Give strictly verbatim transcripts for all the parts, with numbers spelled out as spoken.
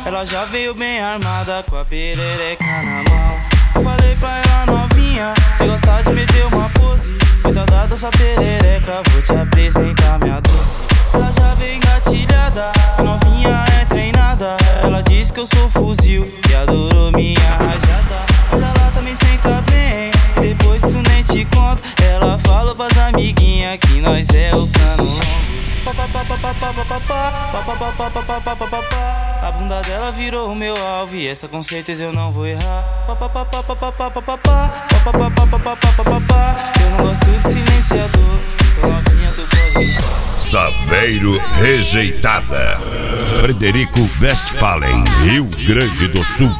Ela já veio bem armada com a perereca na mão. Eu falei pra ela, novinha, se gostar de meter uma pose, cuidado da sua perereca, vou te apresentar minha doce. Ela já veio engatilhada, a novinha é treinada. Ela disse que eu sou fuzil e adorou minha rajada. Mas ela também senta bem, e depois disso nem te conto. Ela falou pras amiguinhas que nós é o cano longo. A bunda dela virou o meu alvo e essa com certeza eu não vou errar. Eu não gosto de silenciador, então novinha tu pode. Saveiro Rejeitada, Frederico Westphalen, Rio Grande do Sul.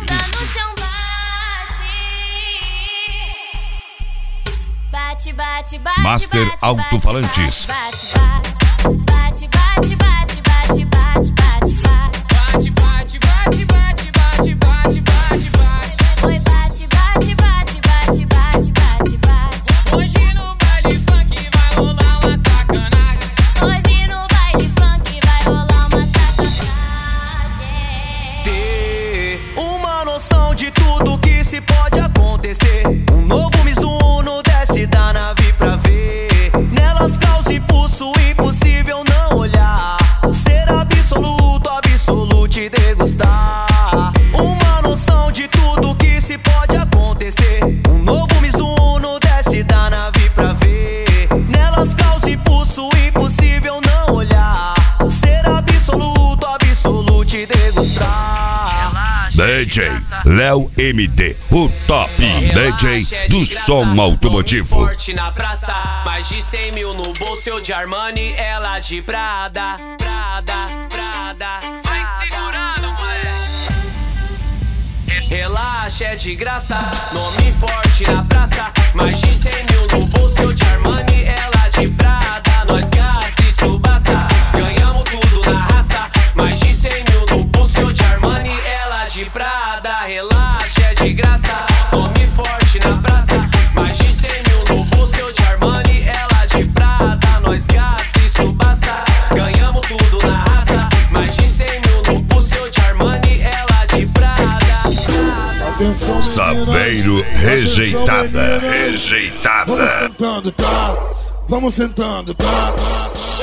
Bate, bate, bate, Master bate, Alto-Falantes. Bate, bate, bate, bate, bate, bate, bate, bate, bate, bate, bate, bate, bate, bate, bate, bate. Oi, bate, bate, bate, bate, bate, bate, bate. Hoje no baile funk vai rolar uma sacanagem. Hoje no baile funk vai rolar uma sacanagem. Ter uma noção de tudo que se pode acontecer. Um novo Mizuno desce da nave pra ver. Nelas causa impulso, impossível não olhar. Ser absoluto, absoluto e degustar. Uma noção de tudo que se pode acontecer. Um novo Mizuno desce da nave pra ver. Nelas causa impulso, impossível não olhar. Ser absoluto, absoluto e degustar. D J Léo M D, o top D J do som automotivo. Forte na praça, mais de cem mil no bolso, eu de Armani, ela de Prada, Prada, Prada. Vai segurando, moleque. Relaxa, é de graça, nome forte na praça, mais de cem mil no bolso, eu de Armani, ela de Prada. Nós gasta, isso basta, ganhamos tudo na raça, mais de cem mil no bolso, eu de Armani, ela de Prada. Relaxa, é de graça, nome forte na praça, mais de cem mil no bolso, eu de Armani, ela de Prada. Nós gasta, isso basta, ganhamos tudo na raça, mais de cem mil no bolso, eu de Armani, ela de Prada. Atenção, Saveiro Rejeitada, Rejeitada. Vamos sentando, tá? Vamos sentando, tá?